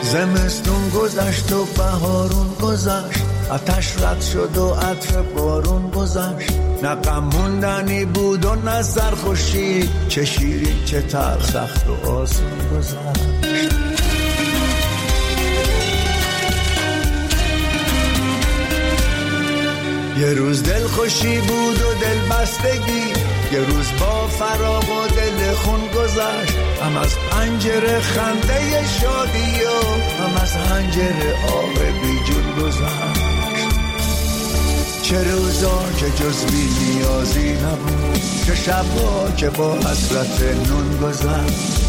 زمستون گذشت و بهارون گذشت، آتش رد شد و عطر بارون گذشت. نه غم موندنی بود و نه سرخوشی، چه شیرین چه تلخ، سخت و آسون گذشت. یه روز دل خوشی بود و دل بستگی، یه روز با فراق و دل خون گذشت. هم از پنجره خنده شادی و هم از حنجره آب بی جون گذشت. چه روزا که جز بی نیازی نبود، چه شبا که با حسرت نون گذشت.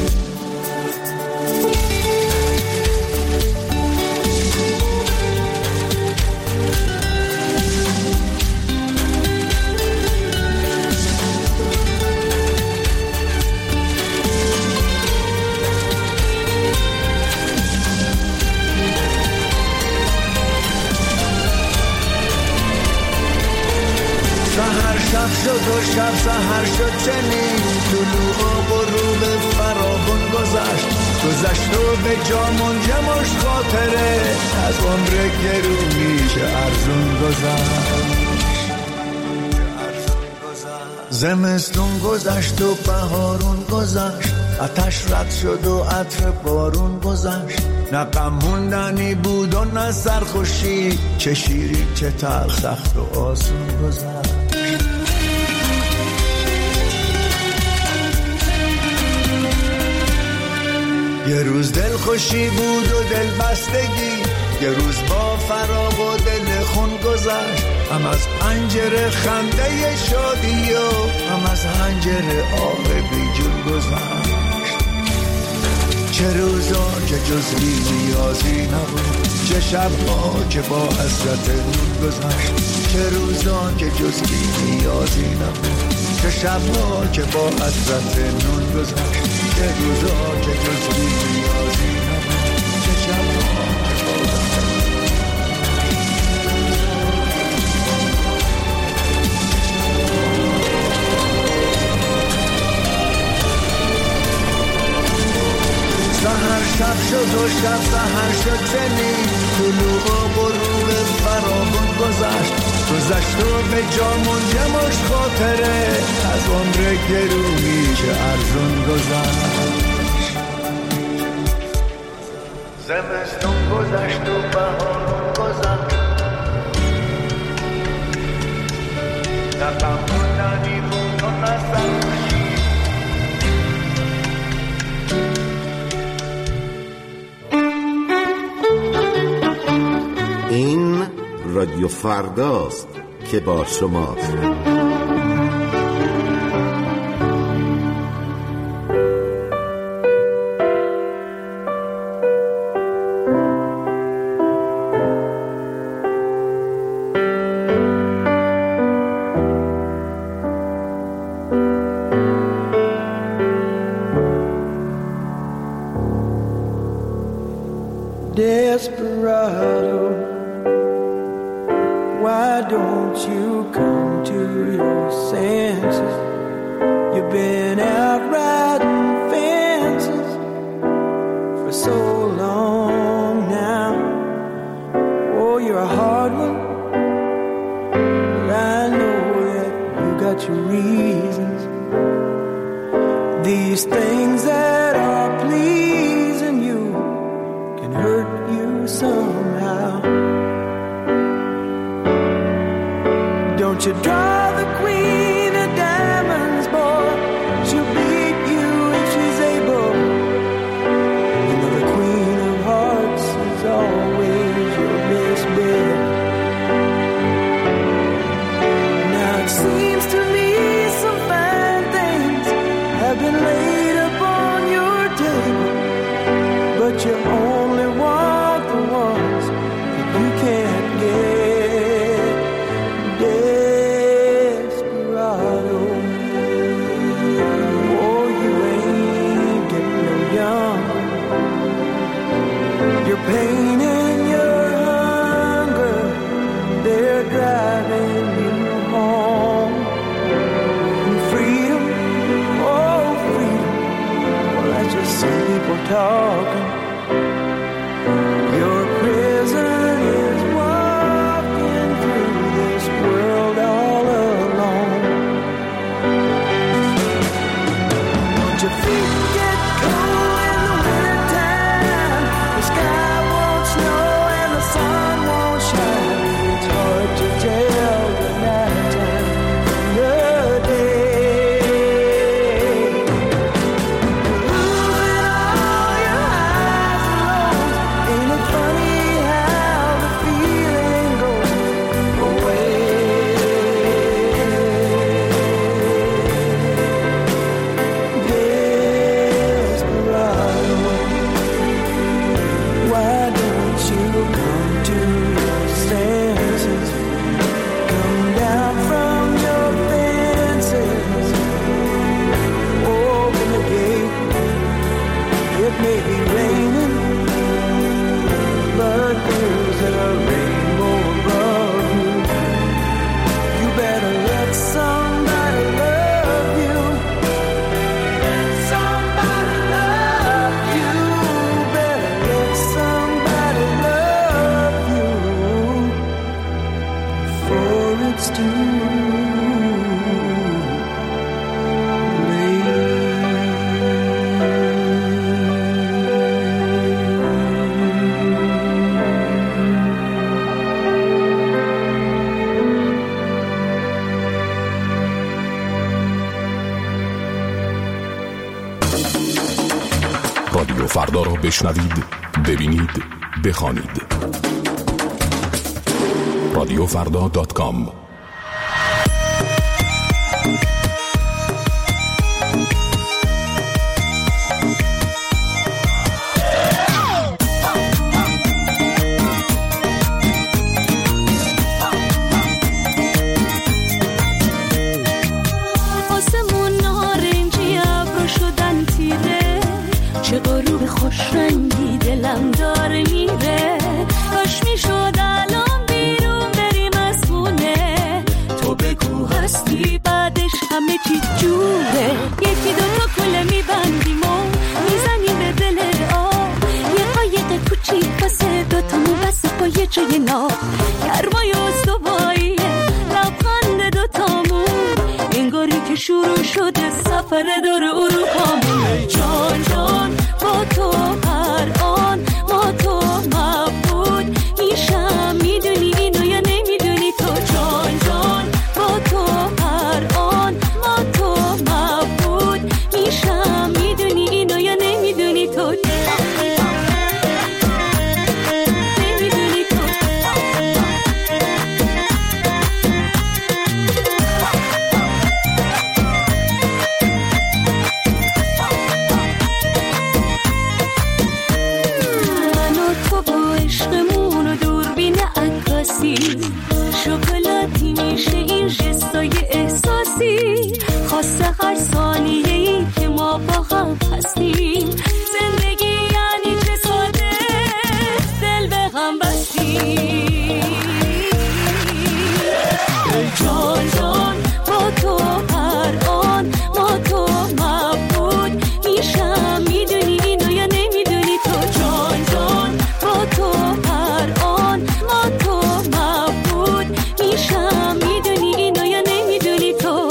شب شد و شب سحر شد چنین، طلوع و غروب فراغون گذشت. گذشت و به جا منجمش خاطره، از عمر گرونی چه ارزون گذشت. زمستون گذشت و بهارون گذشت، آتش رد شد و عطر بارون گذشت. نه غم موندنی بود و نه سرخوشی، چه شیرین چه تلخ، سخت و آسون گذشت. یه روز دل خوشی بود و دل بستگی، یه روز با فراق و دل خون گذشت. هم از پنجره خنده شادی و هم از حنجره آب بی جون گذشت. چه روزا که جز بی نیازی نبود، چه شبها که با حسرت نون گذشت. چه روزا که جز بی نیازی نبود، چه شبها که با حسرت نون گذشت. چه روزا که جز بی نیازی نبود، چه شبها که با حسرت سحر شب شد و شب سحر شد چنین، طلوع و غروب فراغون گذشت. گذشت و به جا منجمش خاطره، از عمر گرونی چه ارزون گذشت. زمستون گذشت و بهارون گذشت، نه غم موندنی بود و نه سرخوشی. این رادیو فرداست که با شماست. Desperado, why don't you come to your senses? You've been out riding fences for so long now. Oh, you're a hard one, but I know that you got your reasons. These things that are pleasing you can hurt you somehow. Don't you draw the queen of diamonds, boy, she'll beat you if she's able. You know the queen of hearts is always your best bet. Now it seems to me some fine things have been laid upon your table, but you only want the ones that you can't get. Desperado, oh, you ain't getting no younger. Your pain and your hunger, they're driving you home. And freedom, oh freedom, well that's just some people talking. رادیو فردا را بشنوید، ببینید، بخوانید. radiofrda.com. خوشرنگی دلم داره میره، کاش میشد الان بیرون بریم از خونه. تو بگو هستی بعدش همه چی جوره. یکی دوتا کله میبندیم و میزنیم به دل آب، یه قایق کوچیک واسه دوتامون واسه پای جای ناب. گرمای استواییه لبخند دوتامون، انگاری که شروع شده سفر دور اروپامون. جان جان با تو هر آن ما تو مبود میشم، میدونی اینو یا نمیدونی تو. جان جان با تو هر آن ما تو مبود میشم، میدونی اینو یا نمیدونی تو. شکلاتی میشه این جستای احساسی، خاصه هر ثانیه‌ای که ما با هم هستیم. زندگی یعنی چه ساده دل به هم بستیم. جان جان با تو هر آن ما تو مبود میشم، میدونی اینو یا نمیدونی تو. جان جان با تو هر آن ما تو مبود میشم، میدونی اینو یا نمیدونی تو.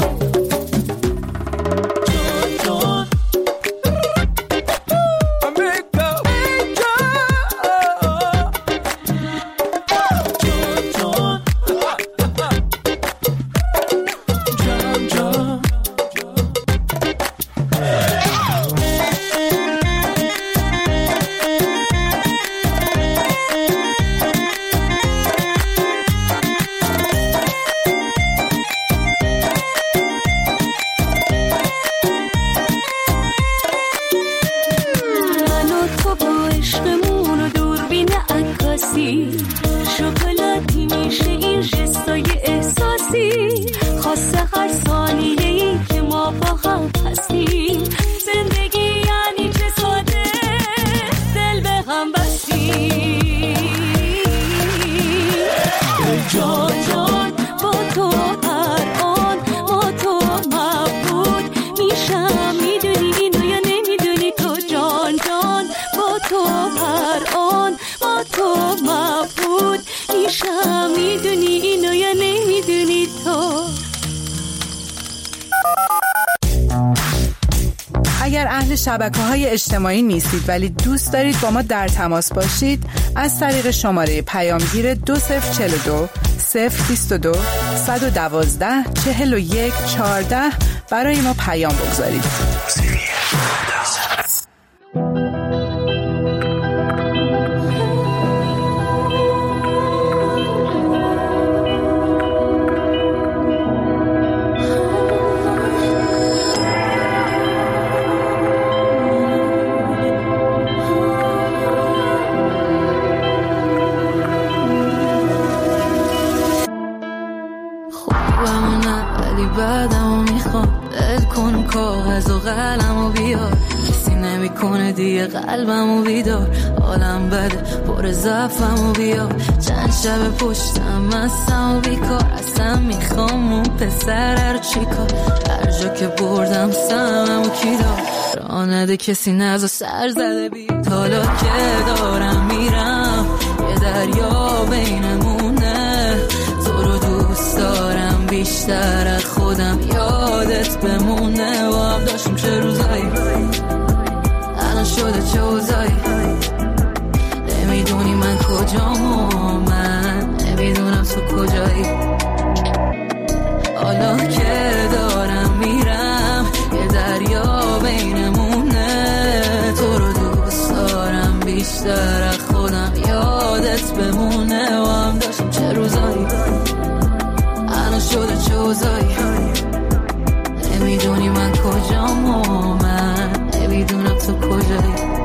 جان شکلاتی میشه این جستای احساسی، خاصه هر ثانیه‌ای که ما با هم هستیم. زندگی یعنی چه ساده دل به هم بستیم. جان جان با تو هر آن ما تو مبود میشم، میدونی اینو یا نمیدونی تو. جان جان با تو هر آن ما تو مبود میشم، میدونی اینو یا نمیدونی تو. اگر اهل شبکه‌های اجتماعی نیستید ولی دوست دارید با ما در تماس باشید، از طریق شماره پیامگیر 2042 022 112 41 14 برای ما پیام بگذارید. بعدمو میخوام دل کن کاغذ و قلمو بیار، کسی نمیکنه دیگه قلبمو بیدار. حالم بده پر ضعفمو بیار، چند شب پشتم هستم و بیکار. اصلا میخوام اون پسر رو چیکار، هر جا که بردم سممو کی دار. راه نده کسی نزا سر زده بیاد، حالا که دارم میرم یه دریا بینمونه. تو رو دوست دارم بیشتر از خودم، یادت بمونه. و هم داشتیم چه روزایی، الان شده چه اوضاعی. نمیدونی من کجام و من نمیدونم تو کجایی. حالا که دارم میرم یه دریا بینمونه. تو رو دوست بیشتر خودم یادت بمونه و هم داشتم چه روزایی الان شده چوزایی نمیدونی من کجام و من نمیدونم تو کجایی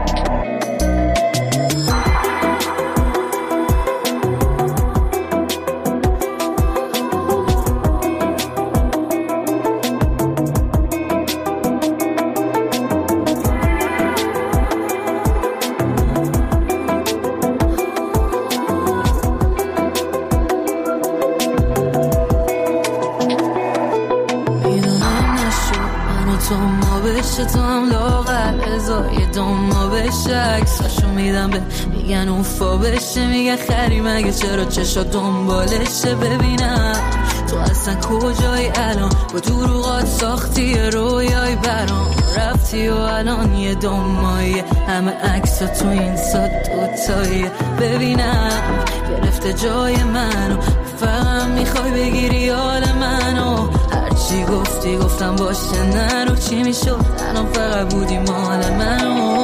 تو هم لاغر ازای دوما بشه عکساشو میدم به میگن اوفا بشه میگن خری مگه چرا چشا دنبالشه ببینم تو اصلا کجایی الان با دروغات ساختی رویای برام رفتی و الان یه دومایی همه عکسا تو این سا دوتایی ببینم گرفته جای منو فقط میخوای بگیری حال منو چی گفتی گفتم باشه نرو چی میشد الان فقط بودی مال منو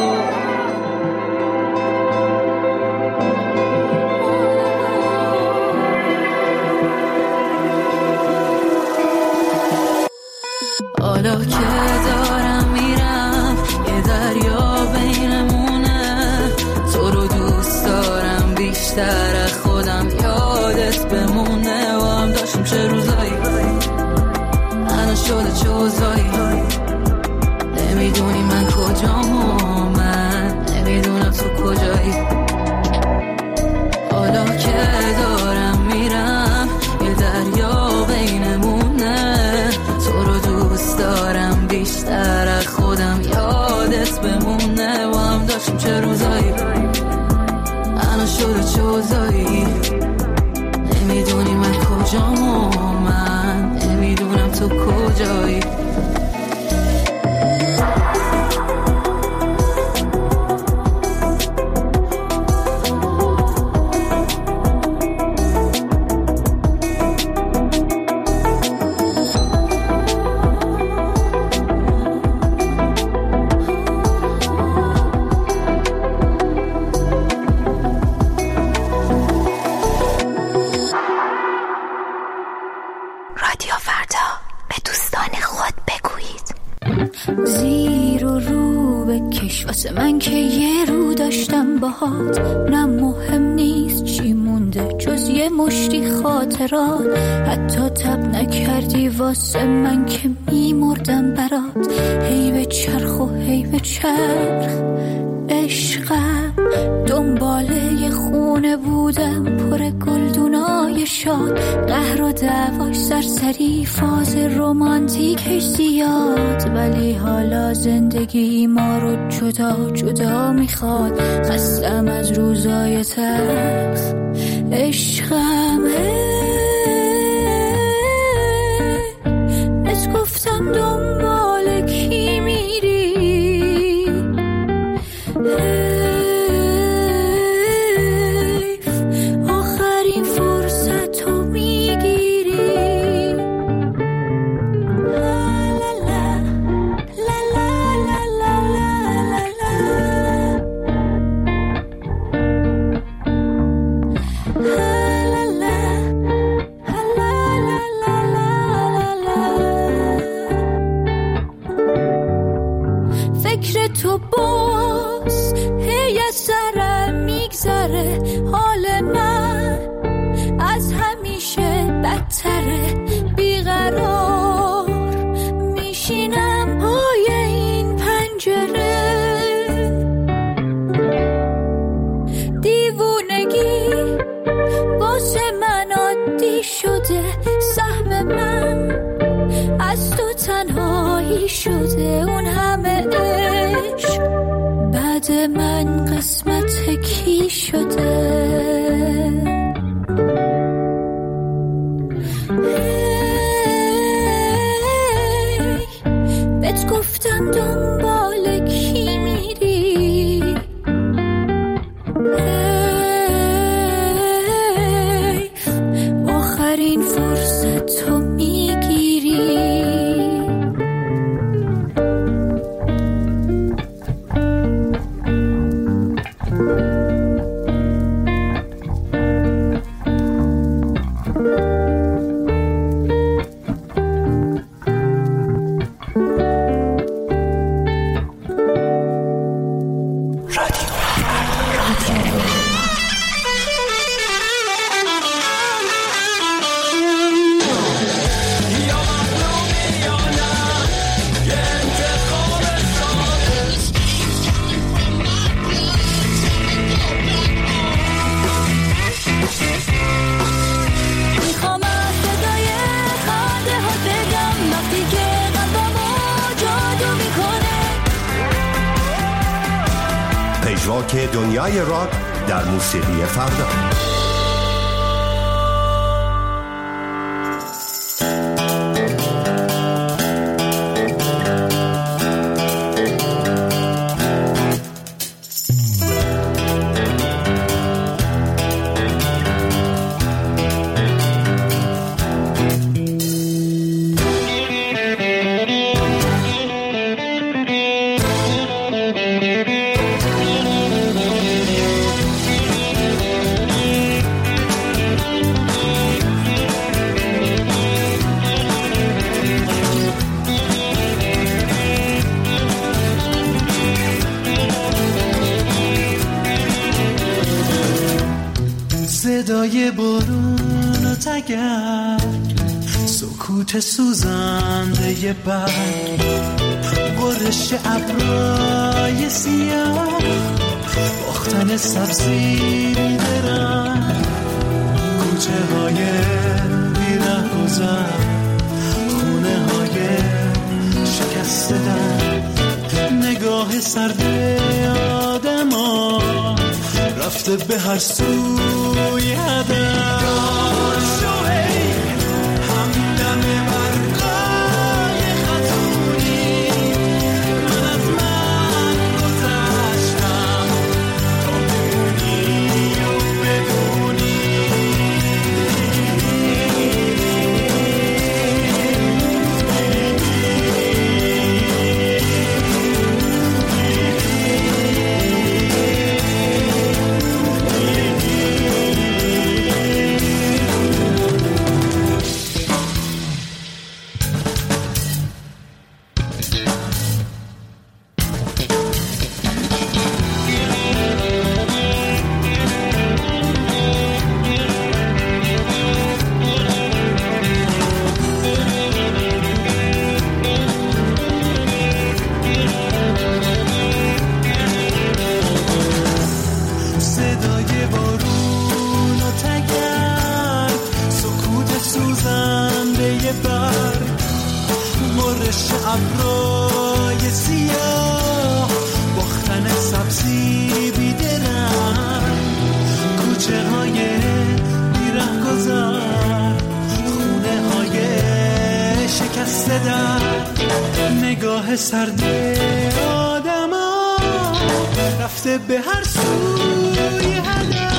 حالا که دارم میرم یه دریا بینمونه تو رو دوست دارم بیشتر خودم یادت بمونه و هم داشتیم چه روزایی شده چوزایی نمیدونی من کجام و من نمیدونم تو کجایی حالا که دارم میرم یه دریا بینمونه تو رو دوست دارم بیشتر خودم یادت بمونه و هم داشتیم چه روزایی الان شده چوزایی نمیدونی من کجام و من نمیدونم تو کجایی واسه من که یه رو داشتم باهات نه مهم نیست چی مونده جز یه مشتی خاطرات حتی تب نکردی واسه من که میمردم برات هی به چرخ و هی به چرخ عشقم دنباله یه خونه بودم پر گلدونای شاد قهر و دعواش سرسری فاز رومانتیکش زیاد ولی حالا زندگی ما رو جدا جدا میخواد خستم از روزای تلخ عشقم بهت گفتم دنبال کی میری آخرین فرصت رو میگیری فکر تو باز هی از سرم میگذره حال من از همیشه بدتره بیقرار میشینم پای این پنجره دیوونگی واسه من عادی شده سهم من از تو تنهایی شده اون همه عشق بعد من قسمت کی شده بهت گفتم دنبال کی میری آخرین فرصت رو میگیری پژواک دنیای راک در موسیقی فردا. صدای بارون و تگرگ، سکوت سوزنده برگ، برش ابرای سیاه، باختن سبزی درنگ، کوچه های بیره گذر، خونه های شکسته در، نگاه سرد آدم ها رفته به هر سوی هدف. شوهی همدم برقای خطونی، من از من گذشتم تا بمونی و بدونی. ابرای سیاه، باختن سبزی بیدرنگ، کوچه های بیره گذر، خونه های شکسته در، نگاه سرد آدم ها رفته به هر سوی هدف.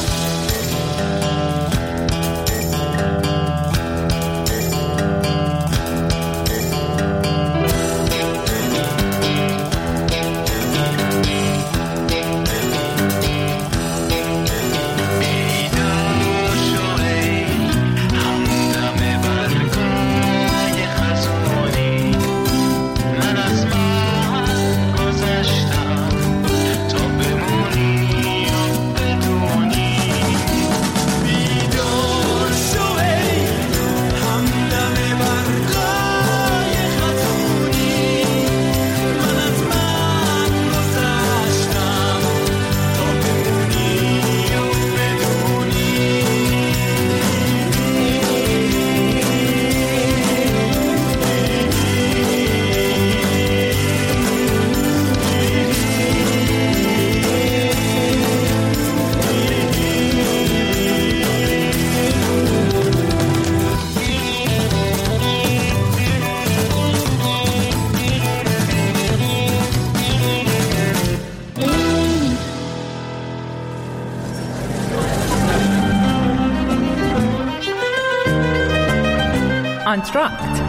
آنتراکت.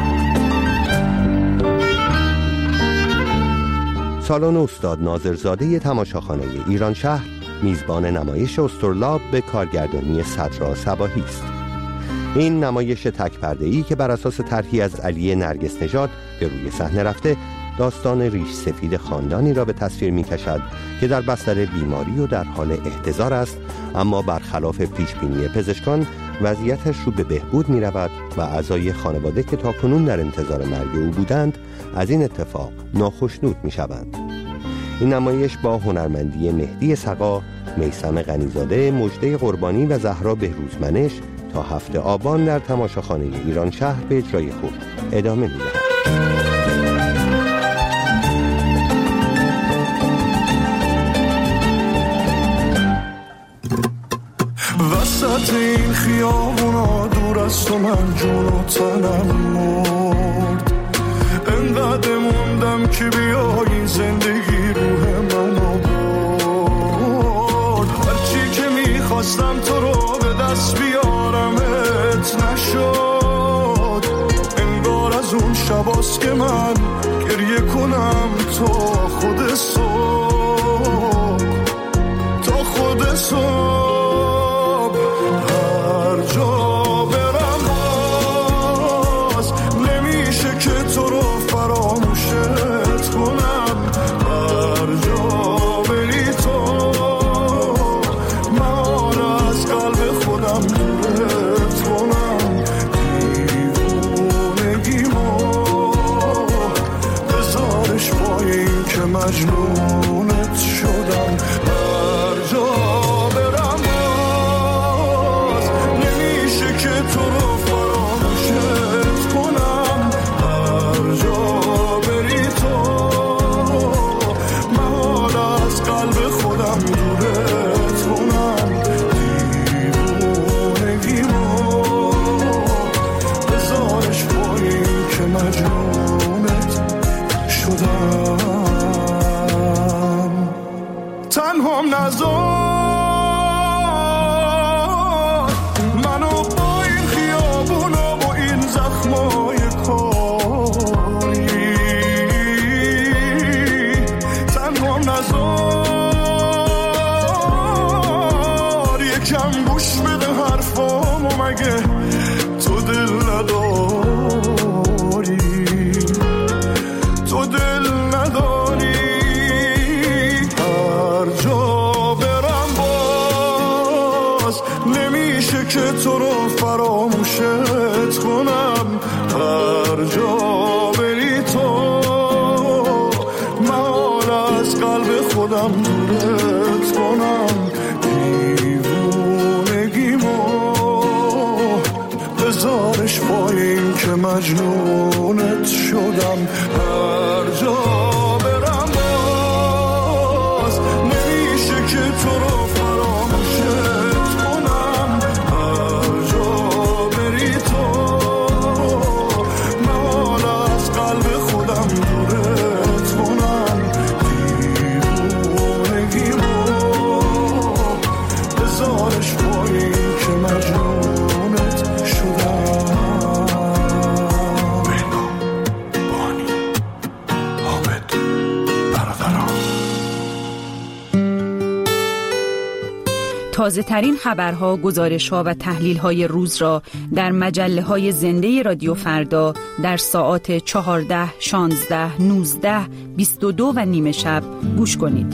سالن استاد ناظرزاده تماشاخانه ایران شهر میزبان نمایش استرلاب به کارگردانی صدرا صباحی است. این نمایش تک پرده‌ای که بر اساس طرحی از علی نرگس نژاد به روی صحنه رفته، داستان ریش سفید خاندانی را به تصویر می‌کشد که در بستر بیماری و در حال احتضار است، اما برخلاف پیشبینی پزشکان وضعیتش رو به بهبود می‌رود و اعضای خانواده که تاکنون در انتظار مرگ او بودند از این اتفاق ناخشنود می‌شوند. این نمایش با هنرمندی مهدی سقا، میثم غنیزاده، مژده قربانی و زهرا بهروزمنش تا 7 آبان در تماشاخانه ایران شهر به اجرای خود ادامه می‌دهد. وسط این خیابونا دور از تو من جون و تنم مرد. انقدر موندم که بیایی زندگی روح منو برد. هرچی که میخواستم تو رو به دست بیارمت نشد. انگار از اون شباست که من گریه کنم تا خود صبح، تا خود صبح. هر جا برم باز نمیشه که تو رو فراموشت کنم. هر جا بری تو من از قلب خودم دورت کنم. دیوونگیمو بذارش با این که مجنونت شدم. هر جا برم باز نمیشه که تو رو فراموشت کنم. هر جا بری تو من از قلب خودم دورت کنم. دیوونگیمو بذارش با این که مجنونت شدم. تنهام نذار منو با این خیابونا و این زخمای کاری. تنهام نذار یکم گوش بده حرفامو، مگه تو دل نداری؟ تو دل نداری؟ هر جا برم باز نمیشه که تو رو فراموشت کنم. هر جا بری تو من از قلب خودم دورت کنم. دیوونگیمو بذارش با این که مجنونت شدم. هر جا برم باز نمیشه که تو رو فراموشت کنم. هر جا بری تو من از قلب خودم دورت کنم. دیوونگیمو بذارش با این که مجنونت شدم. تازه ترین خبرها، گزارش‌ها و تحلیل‌های روز را در مجله‌های زنده رادیو فردا در ساعات 14، 16، 19، 22 و نیم شب گوش کنید.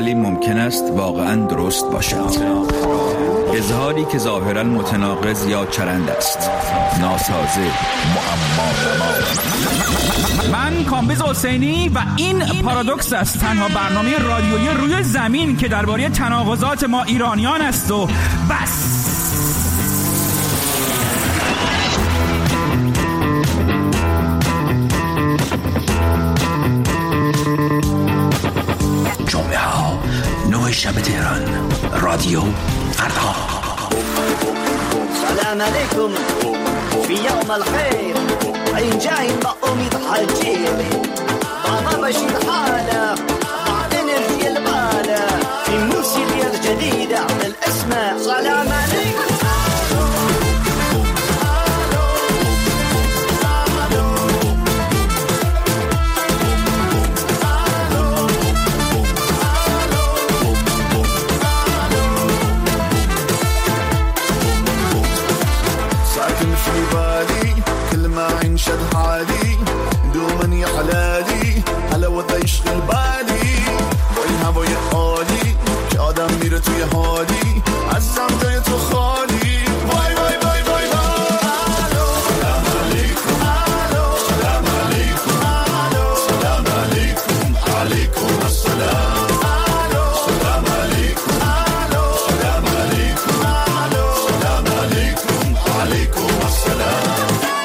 ولی ممکن است واقعاً درست باشد. اظهاری که ظاهراً متناقض یا چرند است، ناسازه، معما. من کامبیز حسینی و این پارادوکس است، تنها برنامه رادیویی روی زمین که درباره تناقضات ما ایرانیان است و بس. جمعه ها 9 شب تهران، رادیو فردا. سلام علیکم فی یوم الخیر، این جای با امید حاجیلی بابا باشید حالا مع انرژی البالا في موسيقى الجديدة الاسماء. سلام علیکم. شد حالي دوما يا حلالي على وضع يشغل بالي با این هوای عالی که آدم میره توی حالی عزم جای تو خالی. وای وای وای وای سلام علیکم، سلام علیکم، سلام علیکم، علیکم السلام، سلام علیکم، سلام علیکم، سلام علیکم، علیکم السلام.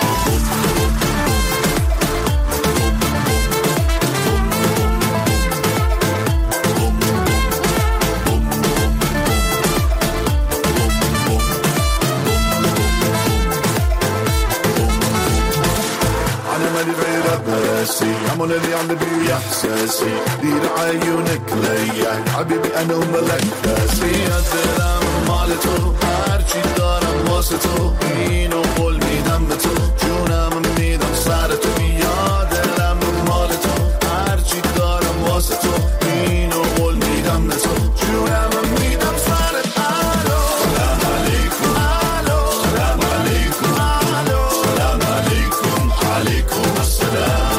I'm اللي عندي احساسي دير عيونك ليا حبيبي انا وملكاسي دلم مال تو هرچی دارم واسه تو اینو قول میدم به تو جونم میدم سر تو بیا دلم مال تو هرچی دارم واسه تو اینو قول میدم به تو جونم میدم سر تو. سلام علیکم، سلام علیکم، سلام علیکم، علیکم السلام.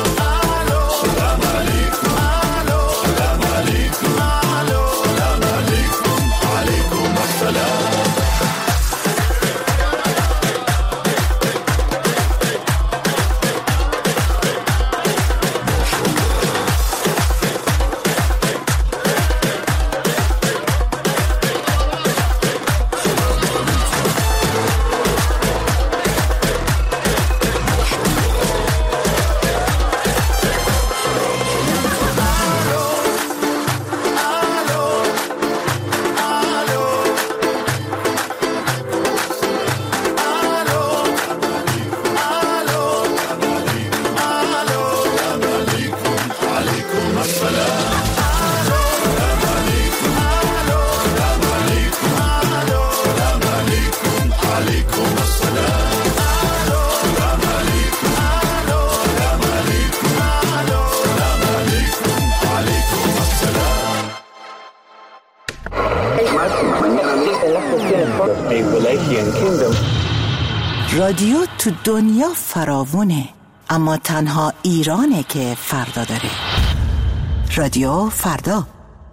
رادیو تو دنیا فراوونه، اما تنها ایرانه که فردا داره. رادیو فردا.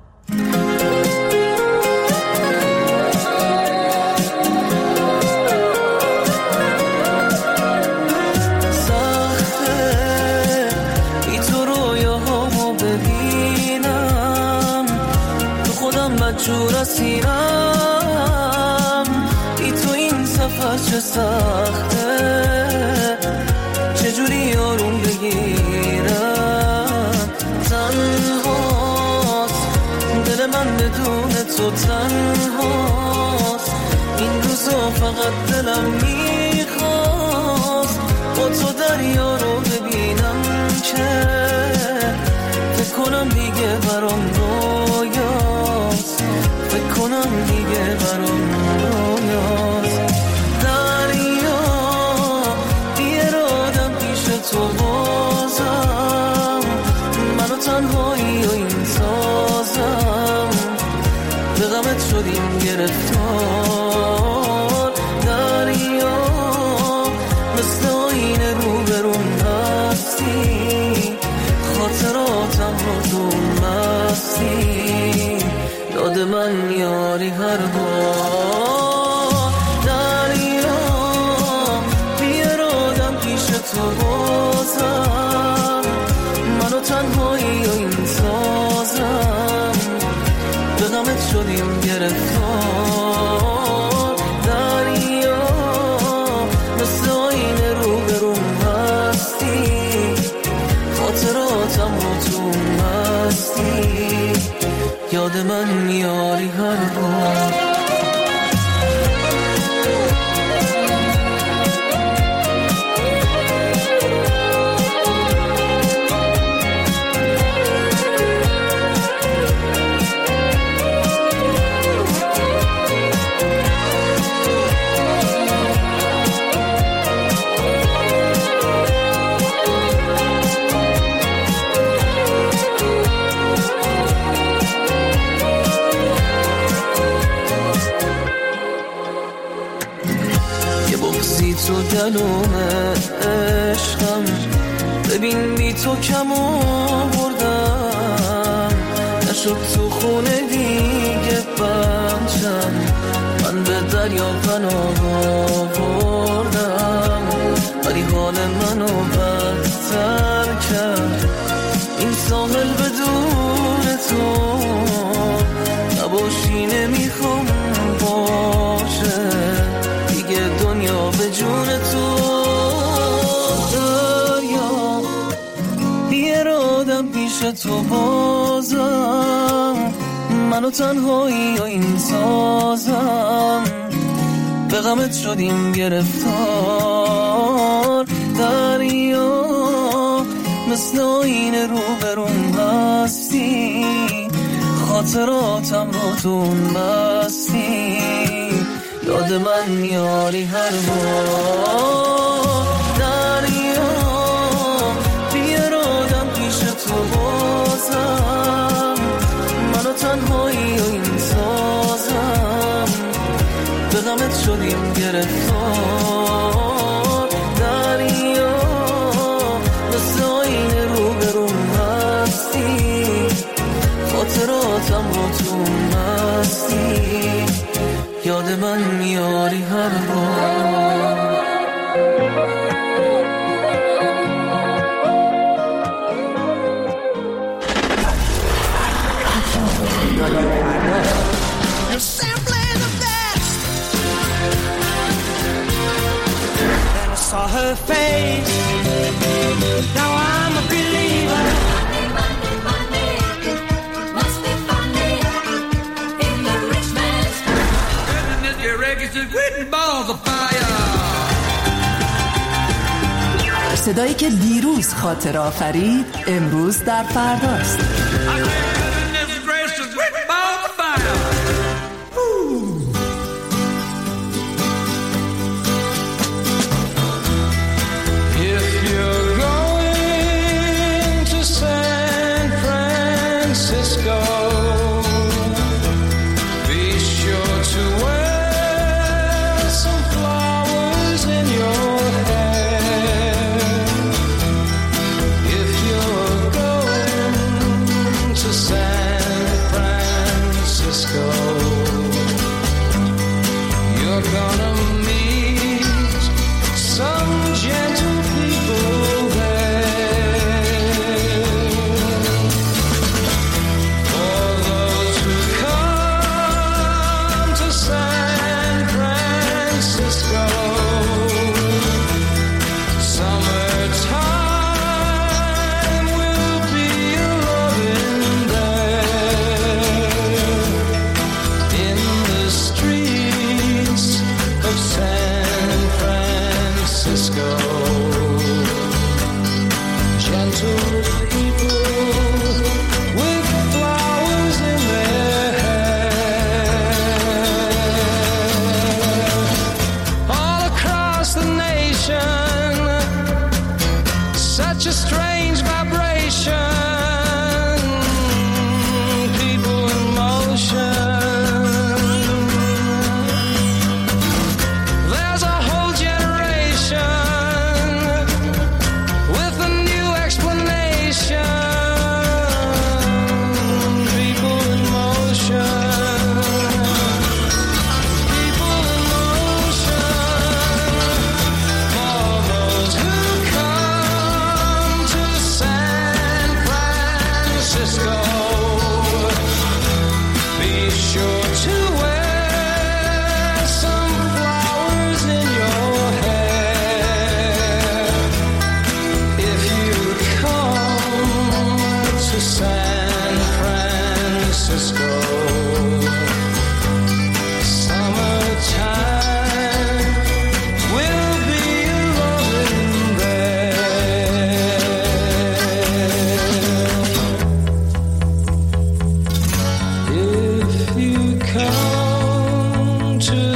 چه سخته چجوری آروم بگیرم، تنهاست دل من بدون تو، تنهاست این روزا فقط دلم میخواست با تو دریا رو ببینم که فکر کنم دیگه برام رویاست، فکر کنم دیگه برام رویاست. تو بازم منو تنهایی و این سازم به غمت شدیم گرفتار، دریا مثل آینه رو برون هستی، خاطراتم رو تو مستی، میاری هر بار دریا بیارادم پیش تو بازم منو تنهایی و این سازم به غمت شدیم گرفتار دریا مثل آینه رو بروم هستی خاطراتم رو تو مستی یاد من میاری هر بار تو دلوم عشقم ببین بی تو کم آوردم نشد تو خونه دیگه بچم من به دریا پناه آوردم ولی حال منو بدتر کرد این ساحل بدون تو نباشی نمیخوام باشه دیگه دنیا به جون تو دریا بیارادم پیش تو بازم منو تنهایی و این سازم به غمت شدیم گرفتار دریا مثل آینه رو برون هستی خاطراتم رو تو مستی یاد من میاری هر بار دریا بیارادم پیش تو بازم منو تنهایی و این سازم به غمت شدیم گرفتار دریا مثل آینه رو برون هستی خاطراتم رو تو مستی یاد من میاری هر بار You're simply the best. Then I saw her face. Now I'm a believer. صدایی که دیروز خاطره آفرید امروز در فرداست. To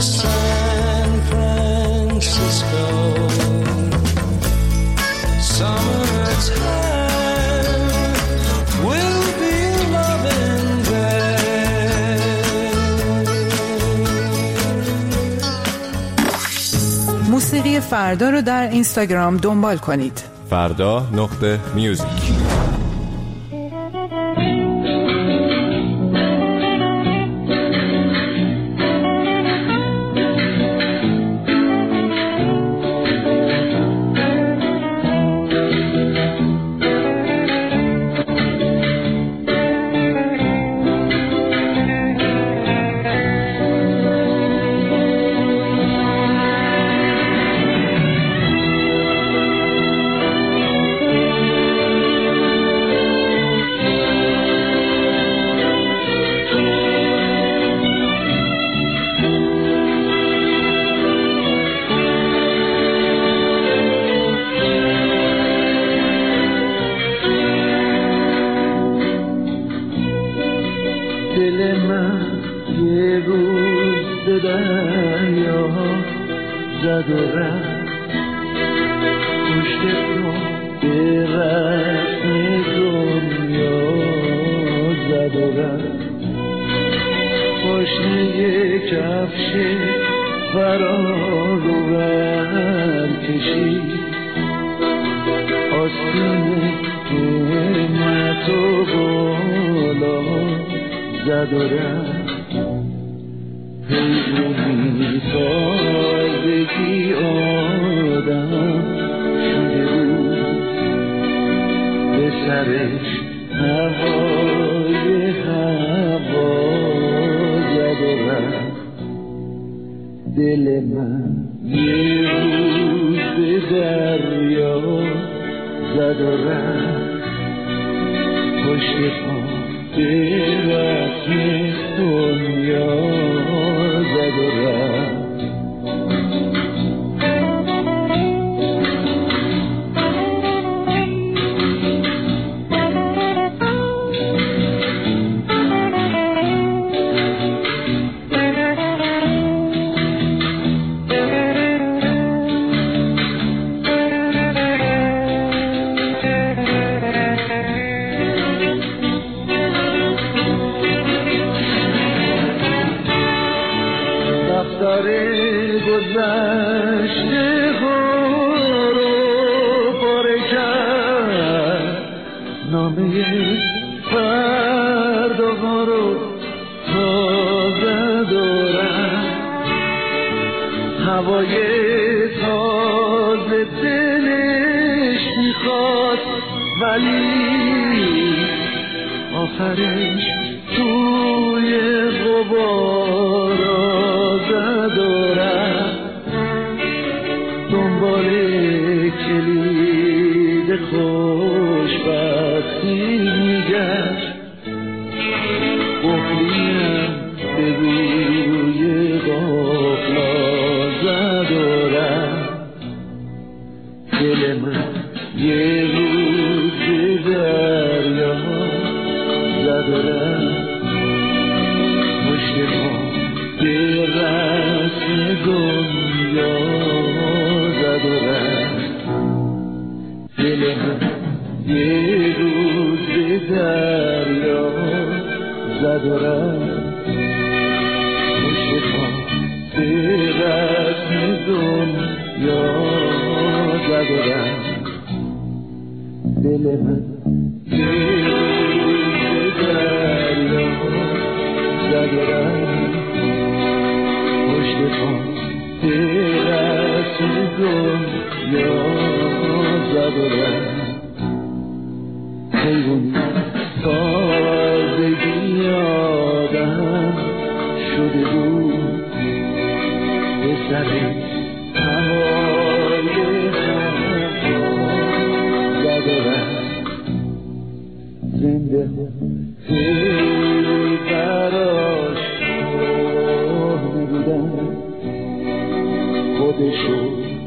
San Francisco. Summertime will be loving there. موسیقی فردا رو در اینستاگرام دنبال کنید. فردا.music. دل من یه روز به دریا زد و رفت، پشت پا به رسم دنیا زد و رفت، پاشنه کفش فرار رو بر کشید، آستین همت و بالا زد و رفت، حیوانی تازگی آدم شده بود، به سرش هوای هوا زد و رفت. دل من یه روز به دریا زد و رفت، پشت پا به رسم دنیا زد و رفت. گذشته ها رو پاره کرد، نامه فردا ها رو تازه دارم، هوای تازه دلش میخواد، ولی آخرش توی غبارا زد و رفت، دنبال کلید خوشبختی میگشت، قفلیم به روی غفلا زد و رفت. دل من یه روز به دریا زد و رفت، پشت پا به رسم دنیا زد و رفت. دل من یه روز به دریا زد و رفت، پشت پا به رسم دنیا زد و رفت. دل من یه روز به دریا زد و رفت، پشت پا به رسم دنیا زد و رفت. حیوانی تازگی آدم شده بود، به سر هوای هوا زد و رفت. زنده خیلی براش خودشو